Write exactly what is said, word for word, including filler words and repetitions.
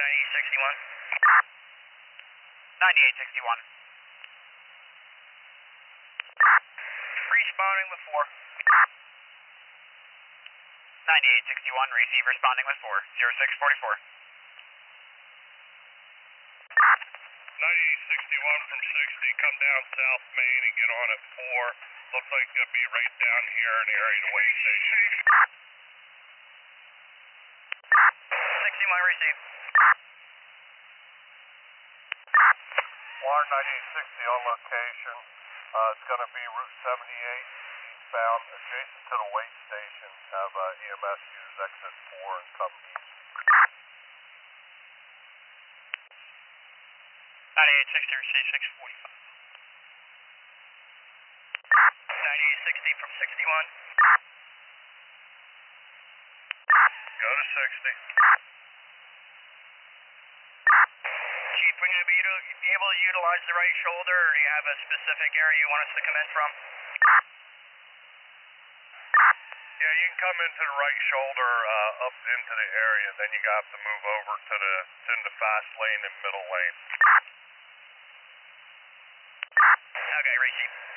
ninety-eight sixty-one. ninety-eight sixty-one. Responding with four. ninety-eight sixty-one, receive responding with four. zero six forty-four. ninety-eight sixty-one from sixty, come down South Main and get on at four. Looks like it's going to be right down here in the area to wait station. sixty-one, receive. Water ninety-eight sixty on location. Uh, it's going to be Route seventy-eight eastbound, adjacent to the wait station. Have uh, E M S use exit four and come east. ninety-eight sixty, receive six forty-five. ninety-eight sixty from sixty-one. Go to sixty. Chief, we're going to be, be able to utilize the right shoulder, or do you have a specific area you want us to come in from? Yeah, you can come into the right shoulder uh, up into the area, then you got to move over to the, to the fast lane and middle lane. Okay, receive.